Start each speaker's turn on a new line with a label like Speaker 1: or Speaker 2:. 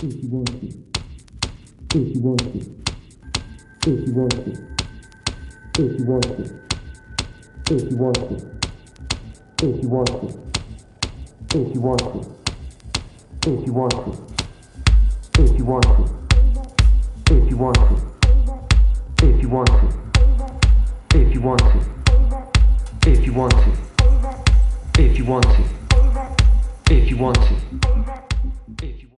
Speaker 1: if you want to, if you want to, if you want to, if you want to, if you want to, if you want to, if you want to, if you want to, if you want to, if you want to, if you want to, if you want to, if you want to, if you want to, if you want to, if you